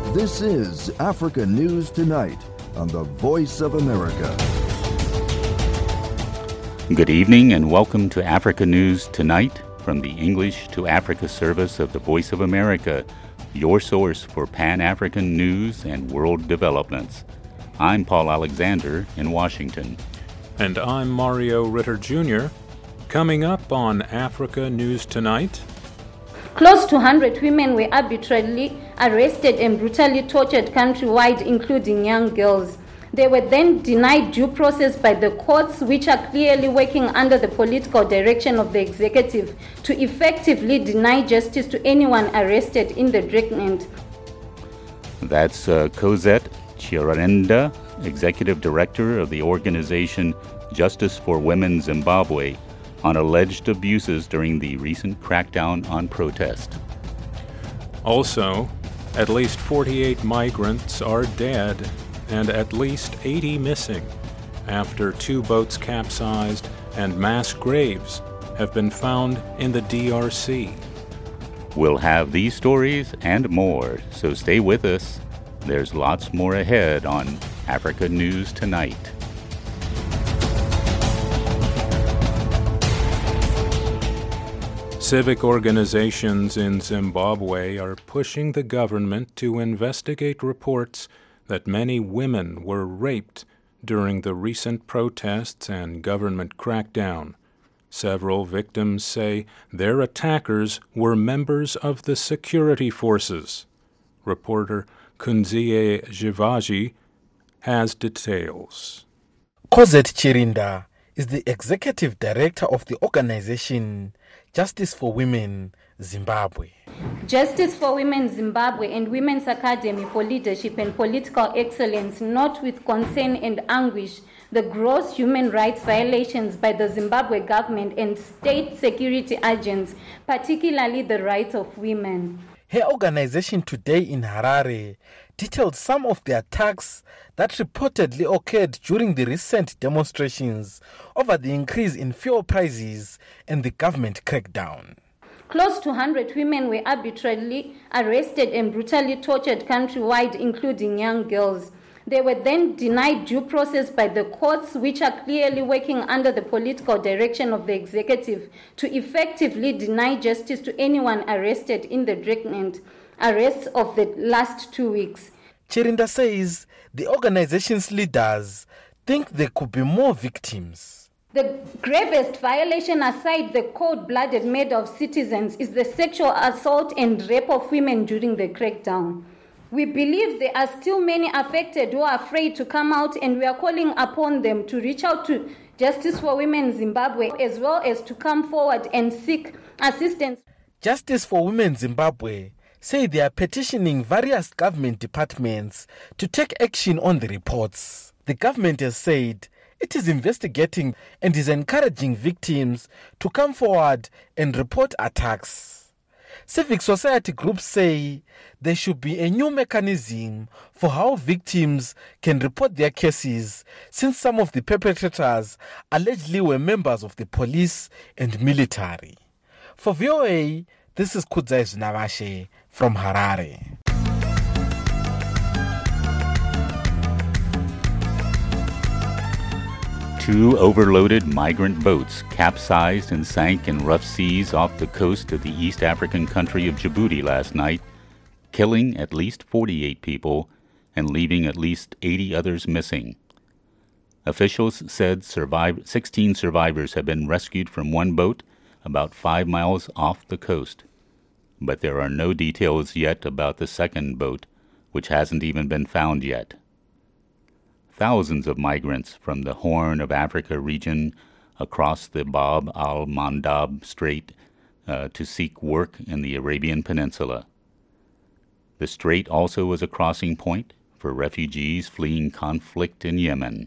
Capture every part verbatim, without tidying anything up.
This is Africa News Tonight on the Voice of America. Good evening and welcome to Africa News Tonight from the English to Africa service of the Voice of America, your source for Pan-African news and world developments. I'm Paul Alexander in Washington. And I'm Mario Ritter Junior Coming up on Africa News Tonight. Close to one hundred women were arbitrarily arrested and brutally tortured countrywide, including young girls. They were then denied due process by the courts, which are clearly working under the political direction of the executive to effectively deny justice to anyone arrested in the Dreckland. That's uh, Cosette Chirenda, Executive Director of the organization Justice for Women Zimbabwe, on alleged abuses during the recent crackdown on protest. Also, at least forty-eight migrants are dead and at least eighty missing after two boats capsized and mass graves have been found in the D R C. We'll have these stories and more, so stay with us. There's lots more ahead on Africa News Tonight. Civic organizations in Zimbabwe are pushing the government to investigate reports that many women were raped during the recent protests and government crackdown. Several victims say their attackers were members of the security forces. Reporter Kunziye Jivaji has details. Cosette Chirenda is the executive director of the organization Justice for Women Zimbabwe. Justice for Women Zimbabwe and Women's Academy for Leadership and Political Excellence note with concern and anguish the gross human rights violations by the Zimbabwe government and state security agents, particularly the rights of women. Her organization today in Harare detailed some of the attacks that reportedly occurred during the recent demonstrations over the increase in fuel prices and the government crackdown. Close to one hundred women were arbitrarily arrested and brutally tortured countrywide, including young girls. They were then denied due process by the courts, which are clearly working under the political direction of the executive to effectively deny justice to anyone arrested in the Dreckland arrests of the last two weeks. Chirenda says the organization's leaders think there could be more victims. The gravest violation, aside the cold-blooded murder of citizens, is the sexual assault and rape of women during the crackdown. We believe there are still many affected who are afraid to come out, and we are calling upon them to reach out to Justice for Women Zimbabwe as well as to come forward and seek assistance. Justice for Women Zimbabwe say they are petitioning various government departments to take action on the reports. The government has said it is investigating and is encouraging victims to come forward and report attacks. Civic society groups say there should be a new mechanism for how victims can report their cases, since some of the perpetrators allegedly were members of the police and military. For V O A, this is Kudzai Navashe from Harare. Two overloaded migrant boats capsized and sank in rough seas off the coast of the East African country of Djibouti last night, killing at least forty-eight people and leaving at least eighty others missing. Officials said survive- sixteen survivors have been rescued from one boat about five miles off the coast. But there are no details yet about the second boat, which hasn't even been found yet. Thousands of migrants from the Horn of Africa region across the Bab al-Mandab Strait uh, to seek work in the Arabian Peninsula. The strait also is a crossing point for refugees fleeing conflict in Yemen.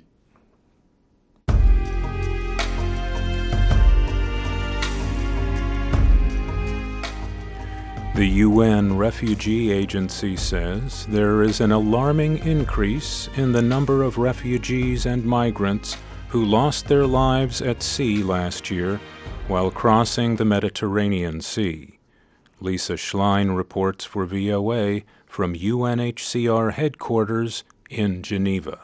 The U N Refugee Agency says there is an alarming increase in the number of refugees and migrants who lost their lives at sea last year while crossing the Mediterranean Sea. Lisa Schlein reports for V O A from U N H C R headquarters in Geneva.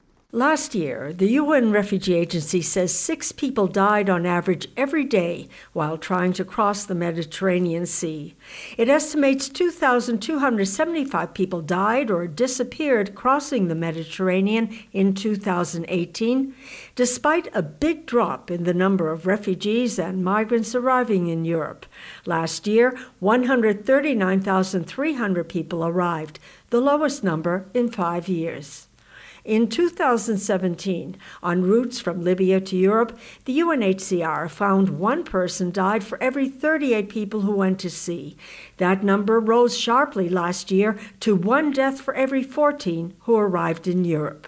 Last year, the U N Refugee Agency says six people died on average every day while trying to cross the Mediterranean Sea. It estimates two thousand two hundred seventy-five people died or disappeared crossing the Mediterranean in two thousand eighteen, despite a big drop in the number of refugees and migrants arriving in Europe. Last year, one hundred thirty-nine thousand three hundred people arrived, the lowest number in five years. In two thousand seventeen, on routes from Libya to Europe, the U N H C R found one person died for every thirty-eight people who went to sea. That number rose sharply last year to one death for every fourteen who arrived in Europe.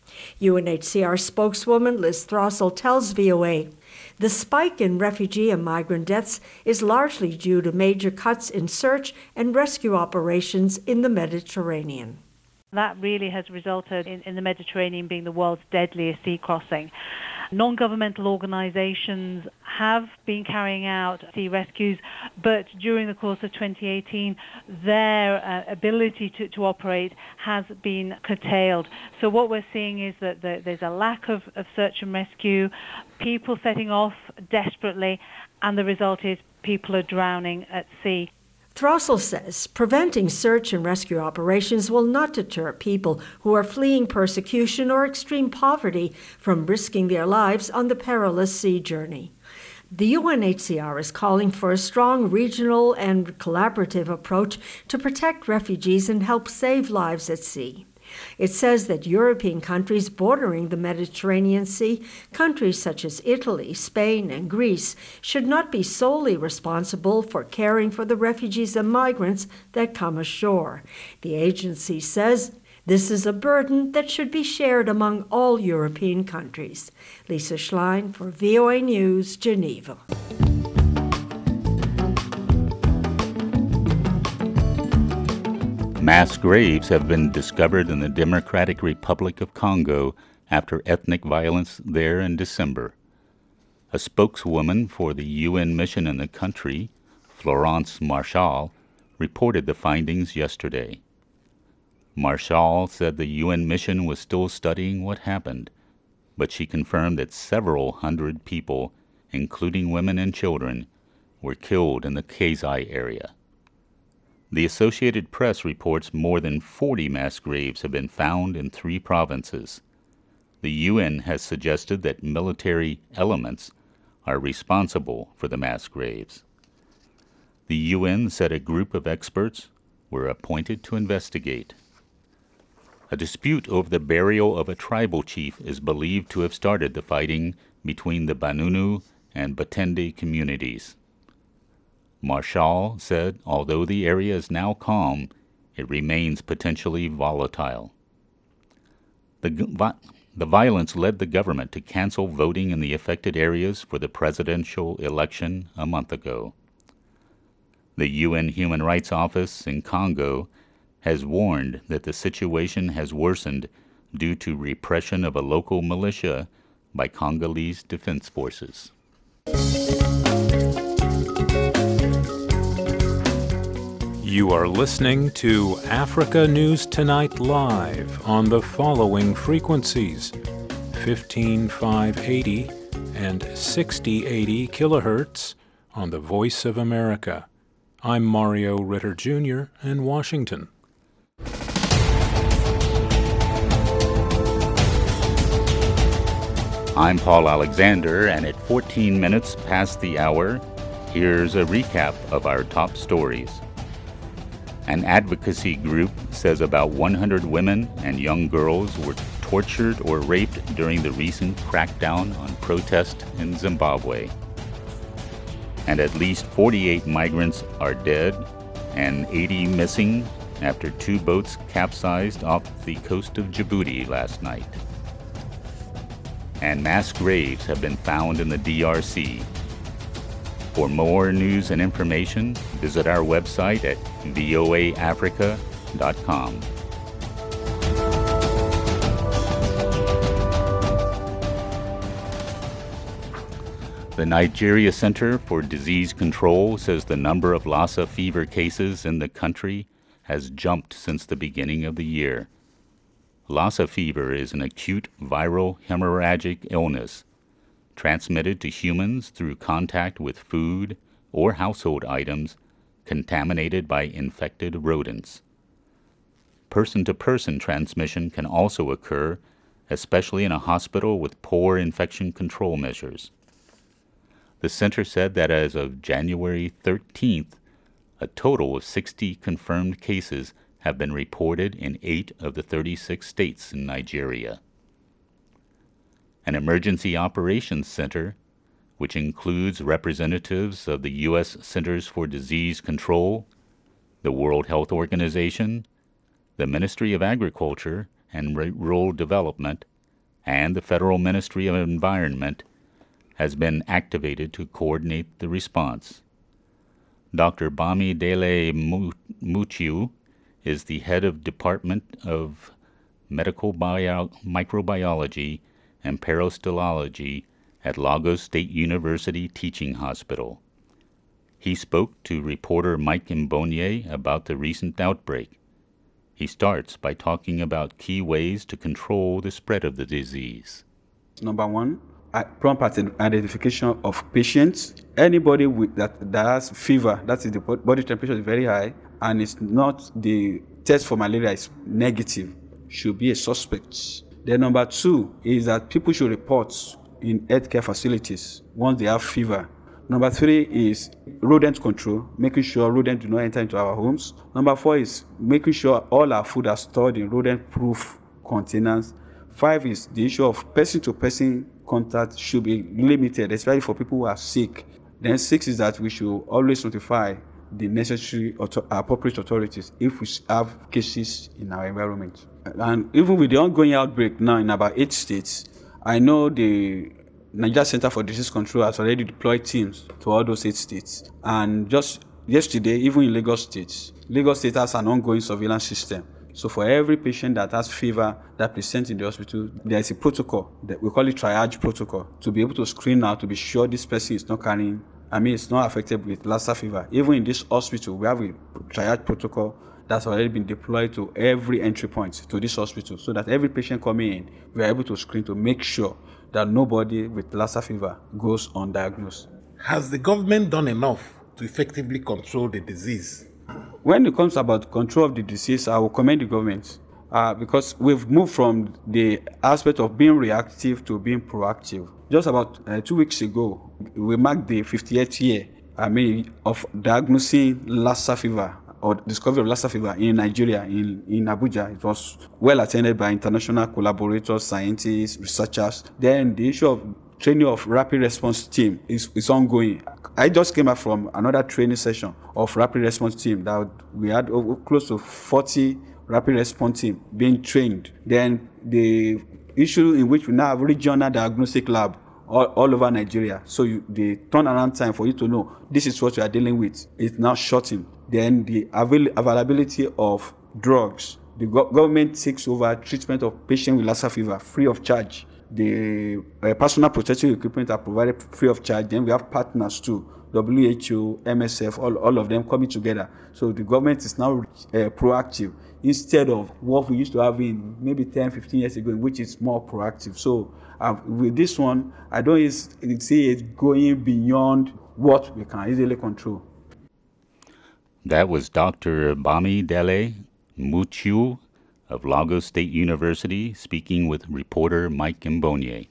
U N H C R spokeswoman Liz Throssell tells V O A, the spike in refugee and migrant deaths is largely due to major cuts in search and rescue operations in the Mediterranean. That really has resulted in, in the Mediterranean being the world's deadliest sea crossing. Non-governmental organizations have been carrying out sea rescues, but during the course of twenty eighteen, their uh, ability to, to operate has been curtailed. So what we're seeing is that the, there's a lack of, of search and rescue, people setting off desperately, and the result is people are drowning at sea. Throssell says preventing search and rescue operations will not deter people who are fleeing persecution or extreme poverty from risking their lives on the perilous sea journey. The U N H C R is calling for a strong regional and collaborative approach to protect refugees and help save lives at sea. It says that European countries bordering the Mediterranean Sea, countries such as Italy, Spain, and Greece, should not be solely responsible for caring for the refugees and migrants that come ashore. The agency says this is a burden that should be shared among all European countries. Lisa Schlein for V O A News, Geneva. Mass graves have been discovered in the Democratic Republic of Congo after ethnic violence there in December. A spokeswoman for the U N mission in the country, Florence Marshall, reported the findings yesterday. Marshall said the U N mission was still studying what happened, but she confirmed that several hundred people, including women and children, were killed in the Kasai area. The Associated Press reports more than forty mass graves have been found in three provinces. The U N has suggested that military elements are responsible for the mass graves. The U N said a group of experts were appointed to investigate. A dispute over the burial of a tribal chief is believed to have started the fighting between the Banunu and Batende communities. Marshall said although the area is now calm, it remains potentially volatile. The, the violence led the government to cancel voting in the affected areas for the presidential election a month ago. The U N Human Rights Office in Congo has warned that the situation has worsened due to repression of a local militia by Congolese defense forces. You are listening to Africa News Tonight live on the following frequencies: fifteen five eighty and sixty eighty kilohertz on the Voice of America. I'm Mario Ritter Junior in Washington. I'm Paul Alexander, and at fourteen minutes past the hour, here's a recap of our top stories. An advocacy group says about one hundred women and young girls were tortured or raped during the recent crackdown on protest in Zimbabwe. And at least forty-eight migrants are dead and eighty missing after two boats capsized off the coast of Djibouti last night. And mass graves have been found in the D R C. For more news and information, visit our website at voa africa dot com. The Nigeria Center for Disease Control says the number of Lassa fever cases in the country has jumped since the beginning of the year. Lassa fever is an acute viral hemorrhagic illness transmitted to humans through contact with food or household items contaminated by infected rodents. Person-to-person transmission can also occur, especially in a hospital with poor infection control measures. The center said that as of January thirteenth, a total of sixty confirmed cases have been reported in eight of the thirty-six states in Nigeria. An emergency operations center, which includes representatives of the U S Centers for Disease Control, the World Health Organization, the Ministry of Agriculture and Rural Development, and the Federal Ministry of Environment, has been activated to coordinate the response. Doctor Bamidele Mutiu is the head of Department of Medical Bio- Microbiology and Parasitology at Lagos State University Teaching Hospital. He spoke to reporter Mike Mbonye about the recent outbreak. He starts by talking about key ways to control the spread of the disease. Number one, prompt identification of patients. Anybody with that, that has fever, that is the body temperature is very high, and it's not the test for malaria is negative, should be a suspect. Then number two is that people should report in healthcare facilities once they have fever. Number three is rodent control, making sure rodents do not enter into our homes. Number four is making sure all our food are stored in rodent-proof containers. Five is the issue of person-to-person contact should be limited, especially for people who are sick. Then six is that we should always notify the necessary auto- appropriate authorities if we have cases in our environment. And even with the ongoing outbreak now in about eight states, I know the Nigeria Center for Disease Control has already deployed teams to all those eight states. And just yesterday, even in Lagos State, Lagos State has an ongoing surveillance system. So for every patient that has fever that presents in the hospital, there is a protocol that we call it triage protocol to be able to screen out to be sure this person is not carrying, I mean, it's not affected with Lassa fever. Even in this hospital, we have a triage protocol that's already been deployed to every entry point to this hospital so that every patient coming in, we are able to screen to make sure that nobody with Lassa fever goes undiagnosed. Has the government done enough to effectively control the disease? When it comes about control of the disease, I will commend the government uh, because we've moved from the aspect of being reactive to being proactive. Just about uh, two weeks ago, we marked the fiftieth year, I mean, of diagnosing Lassa fever or discovery of Lassa fever in Nigeria, in, in Abuja. It was well attended by international collaborators, scientists, researchers. Then the issue of training of rapid response team is, is ongoing. I just came back from another training session of rapid response team that we had over, close to forty rapid response team being trained. Then the issue in which we now have regional diagnostic lab all, all over Nigeria. So you, the turnaround time for you to know this is what you are dealing with is now shortened. Then the avail- availability of drugs. The go- government takes over treatment of patients with Lassa fever free of charge. The uh, personal protective equipment are provided free of charge. Then we have partners too, W H O, M S F, all, all of them coming together. So the government is now uh, proactive instead of what we used to have in maybe ten, fifteen years ago, which is more proactive. So uh, with this one, I don't see it going beyond what we can easily control. That was Doctor Bamidele Mutiu of Lagos State University, speaking with reporter Mike Mbonye.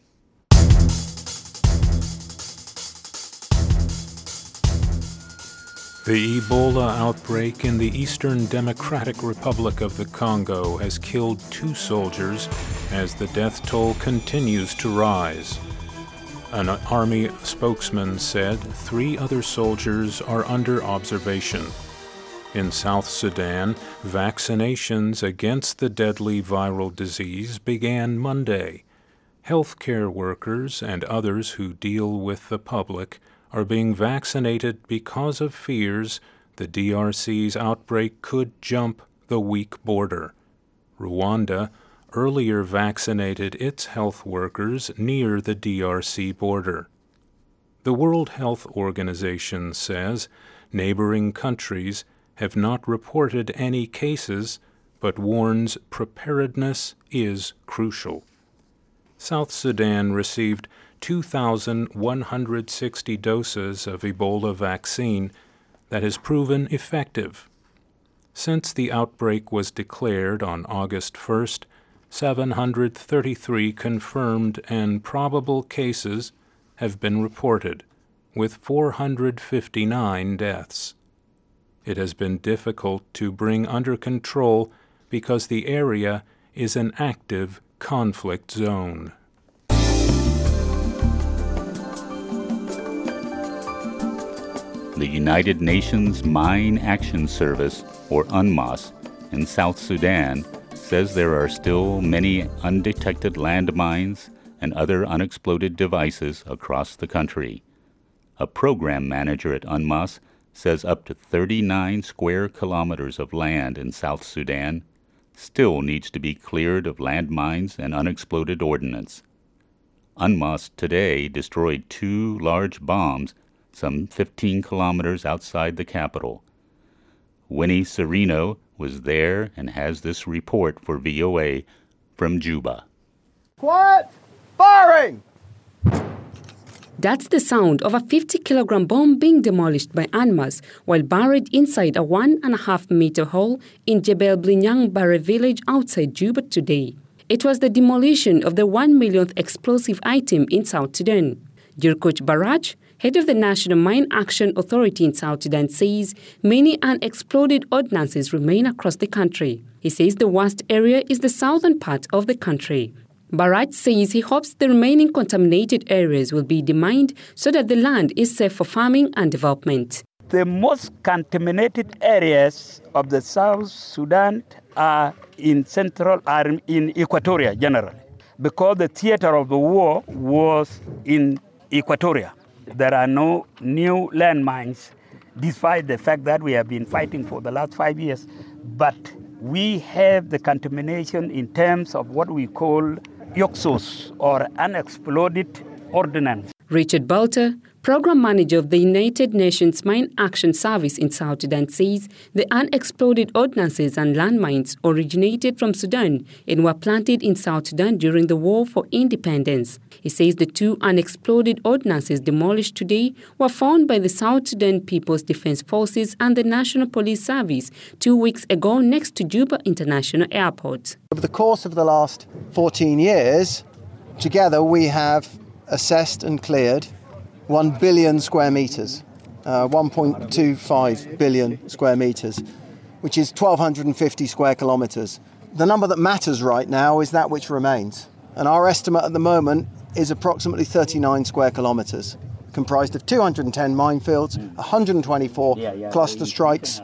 The Ebola outbreak in the Eastern Democratic Republic of the Congo has killed two soldiers as the death toll continues to rise. An army spokesman said three other soldiers are under observation. In South Sudan, vaccinations against the deadly viral disease began Monday. Healthcare workers and others who deal with the public are being vaccinated because of fears the D R C's outbreak could jump the weak border. Rwanda earlier vaccinated its health workers near the D R C border. The World Health Organization says neighboring countries have not reported any cases, but warns preparedness is crucial. South Sudan received two thousand one hundred sixty doses of Ebola vaccine that has proven effective. Since the outbreak was declared on August first, seven hundred thirty-three confirmed and probable cases have been reported, with four hundred fifty-nine deaths. It has been difficult to bring under control because the area is an active conflict zone. The United Nations Mine Action Service, or UNMAS, in South Sudan says there are still many undetected landmines and other unexploded devices across the country. A program manager at UNMAS says up to thirty-nine square kilometers of land in South Sudan still needs to be cleared of landmines and unexploded ordnance. UNMAS today destroyed two large bombs some fifteen kilometers outside the capital. Winnie Serino was there and has this report for V O A from Juba. Quiet! Firing! That's the sound of a fifty-kilogram bomb being demolished by UNMAS while buried inside a one-and-a-half-meter hole in Jebel Blinyang Bare village outside Juba today. It was the demolition of the one-millionth explosive item in South Sudan. Jurkuch Baraj, head of the National Mine Action Authority in South Sudan, says many unexploded ordnances remain across the country. He says the worst area is the southern part of the country. Baraj says he hopes the remaining contaminated areas will be demined so that the land is safe for farming and development. The most contaminated areas of the South Sudan are in central, are in Equatoria generally, because the theater of the war was in Equatoria. There are no new landmines, despite the fact that we have been fighting for the last five years. But we have the contamination in terms of what we call yoxos, or unexploded ordnance. Richard Bolter, program manager of the United Nations Mine Action Service in South Sudan, says the unexploded ordnances and landmines originated from Sudan and were planted in South Sudan during the War for Independence. He says the two unexploded ordnances demolished today were found by the South Sudan People's Defense Forces and the National Police Service two weeks ago next to Juba International Airport. Over the course of the last fourteen years, together we have assessed and cleared one billion square metres, uh, one point two five billion square metres, which is one thousand two hundred fifty square kilometres. The number that matters right now is that which remains. And our estimate at the moment is approximately thirty-nine square kilometres, comprised of two hundred ten minefields, one hundred twenty-four yeah, yeah, cluster strikes,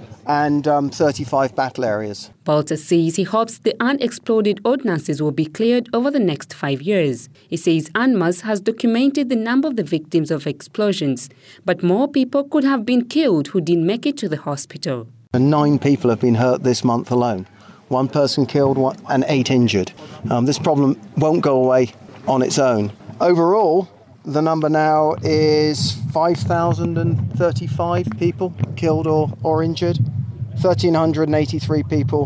and um, thirty-five battle areas. Bolter says he hopes the unexploded ordnances will be cleared over the next five years. He says UNMAS has documented the number of the victims of explosions, but more people could have been killed who didn't make it to the hospital. And nine people have been hurt this month alone. One person killed one, and eight injured. Um, this problem won't go away on its own. Overall, the number now is five thousand thirty-five people killed or, or injured, one thousand three hundred eighty-three people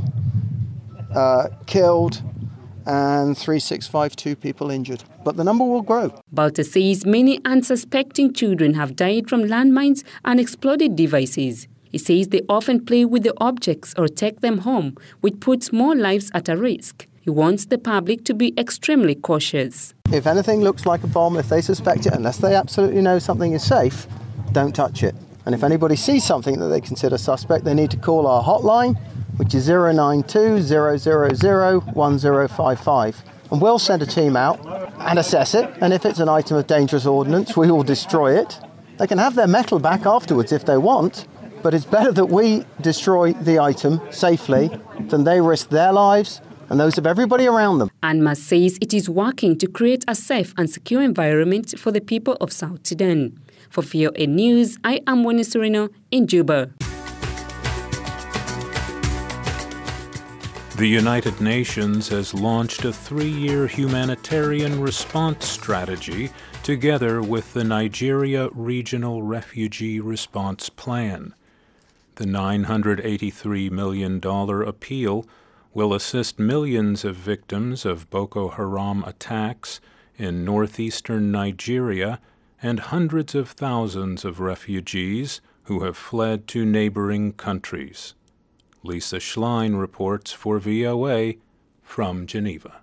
uh, killed, and three thousand six hundred fifty-two people injured. But the number will grow. Bolter says many unsuspecting children have died from landmines and exploded devices. He says they often play with the objects or take them home, which puts more lives at a risk. He wants the public to be extremely cautious. If anything looks like a bomb, if they suspect it, unless they absolutely know something is safe, don't touch it. And if anybody sees something that they consider suspect, they need to call our hotline, which is zero nine two, zero zero zero, one zero five five. And we'll send a team out and assess it. And if it's an item of dangerous ordnance, we will destroy it. They can have their metal back afterwards if they want, but it's better that we destroy the item safely than they risk their lives and those of everybody around them. UNMAS says it is working to create a safe and secure environment for the people of South Sudan. For V O A News, I am Winnie Serino in Juba. The United Nations has launched a three-year humanitarian response strategy together with the Nigeria Regional Refugee Response Plan. The nine hundred eighty-three million dollars appeal will assist millions of victims of Boko Haram attacks in northeastern Nigeria and hundreds of thousands of refugees who have fled to neighboring countries. Lisa Schlein reports for V O A from Geneva.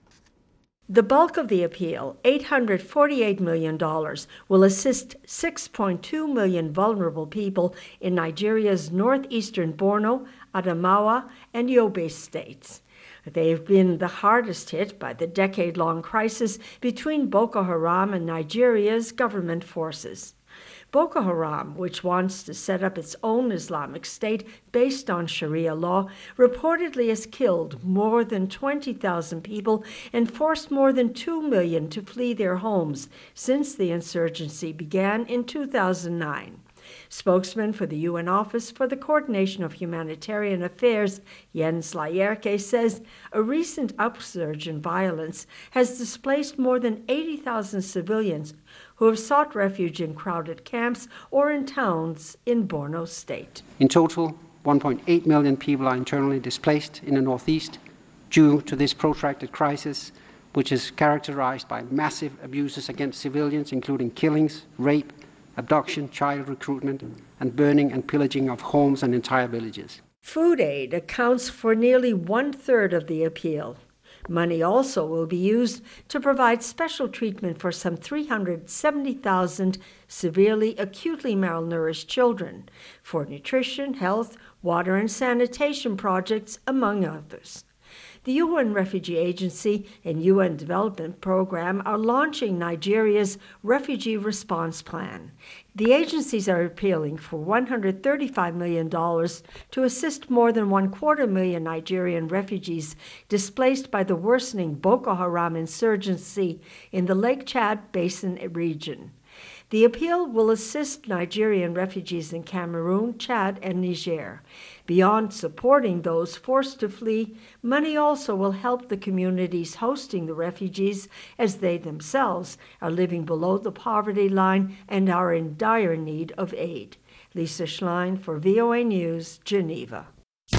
The bulk of the appeal, eight hundred forty-eight million dollars, will assist six point two million vulnerable people in Nigeria's northeastern Borno, Adamawa, and Yobe states. They have been the hardest hit by the decade-long crisis between Boko Haram and Nigeria's government forces. Boko Haram, which wants to set up its own Islamic State based on Sharia law, reportedly has killed more than twenty thousand people and forced more than two million to flee their homes since the insurgency began in two thousand nine. Spokesman for the U N Office for the Coordination of Humanitarian Affairs, Jens Laerke, says a recent upsurge in violence has displaced more than eighty thousand civilians who have sought refuge in crowded camps or in towns in Borno State. In total, one point eight million people are internally displaced in the northeast due to this protracted crisis, which is characterized by massive abuses against civilians, including killings, rape, abduction, child recruitment, and burning and pillaging of homes and entire villages. Food aid accounts for nearly one-third of the appeal. Money also will be used to provide special treatment for some three hundred seventy thousand severely acutely malnourished children for nutrition, health, water, and sanitation projects, among others. The U N Refugee Agency and U N Development Program are launching Nigeria's Refugee Response Plan. The agencies are appealing for one hundred thirty-five million dollars to assist more than one quarter million Nigerian refugees displaced by the worsening Boko Haram insurgency in the Lake Chad Basin region. The appeal will assist Nigerian refugees in Cameroon, Chad, and Niger. Beyond supporting those forced to flee, money also will help the communities hosting the refugees as they themselves are living below the poverty line and are in dire need of aid. Lisa Schlein for V O A News, Geneva.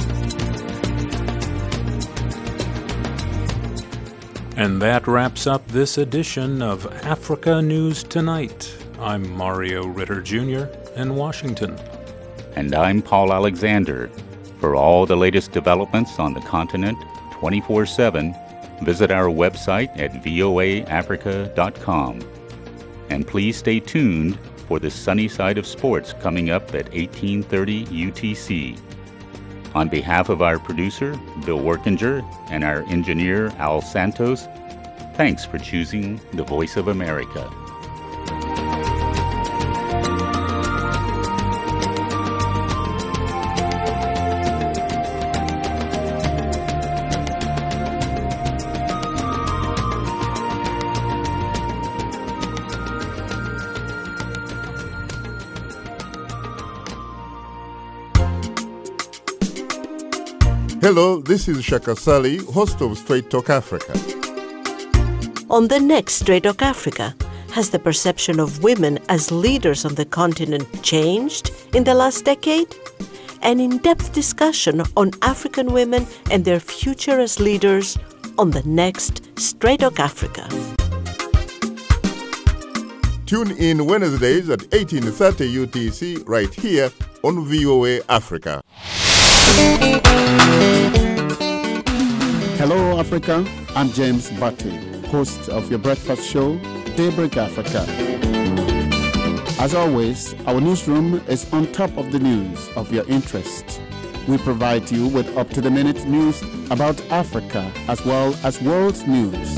And that wraps up this edition of Africa News Tonight. I'm Mario Ritter Junior in Washington. And I'm Paul Alexander. For all the latest developments on the continent twenty-four seven, visit our website at voa africa dot com. And please stay tuned for the Sunny Side of Sports coming up at eighteen thirty U T C. On behalf of our producer, Bill Workinger, and our engineer, Al Santos, thanks for choosing the Voice of America. Hello, this is Shaka Sali, host of Straight Talk Africa. On the next Straight Talk Africa, has the perception of women as leaders on the continent changed in the last decade? An in-depth discussion on African women and their future as leaders on the next Straight Talk Africa. Tune in Wednesdays at eighteen thirty U T C right here on V O A Africa. Hello, Africa. I'm James Batty, host of your breakfast show, Daybreak Africa. As always, our newsroom is on top of the news of your interest. We provide you with up-to-the-minute news about Africa as well as world news.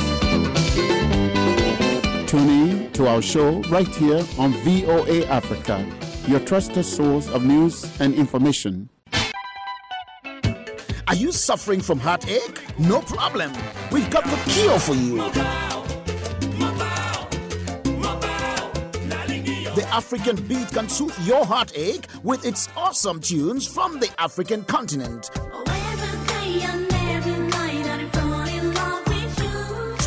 Tune in to our show right here on V O A Africa, your trusted source of news and information. Are you suffering from heartache? No problem. We've got the cure for you. The African Beat can soothe your heartache with its awesome tunes from the African continent.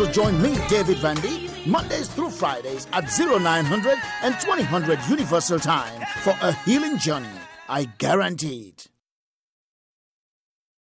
also join me, David Vandy, Mondays through Fridays at oh nine hundred and twenty hundred Universal Time for a healing journey. I guarantee it.